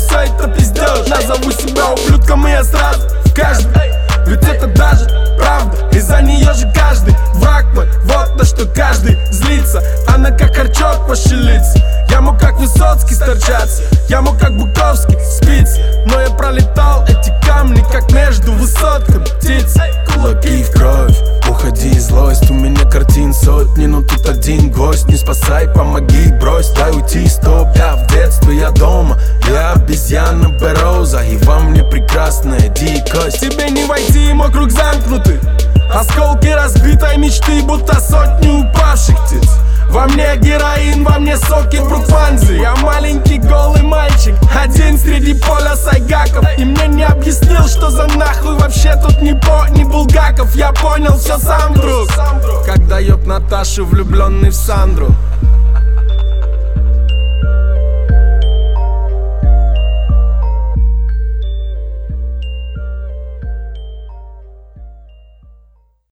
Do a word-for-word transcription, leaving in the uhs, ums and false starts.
все это пиздеж. Назову себя ублюдком, и я сразу в каждом. Ведь это даже правда, из-за нее же каждый враг мой. Вот на что каждый злится, она как харчок пошевелится. Я мог как Высоцкий сторчаться, я мог как Буковский спиться, но я пролетал эти камни, как между высотками птиц. Кулаки в кровь, уходи, злость. У меня картин сотни, но тут один гость. Не спасай, помоги, брось, дай уйти, стоп. Я в детстве, я дома, я обезьяна Бероза, и во мне прекрасная дикость. Тебе не войти, мой круг замкнутый, осколки разбитой мечты, будто сотни упавших птиц. Во мне героин, во мне соки брукванзы. Я маленький голый мальчик, один среди поля сайгаков. И мне не объяснил, что за нахуй вообще тут ни по, ни Булгаков. Я понял все сам, друг, когда ёб Наташу, влюбленный в Сандру.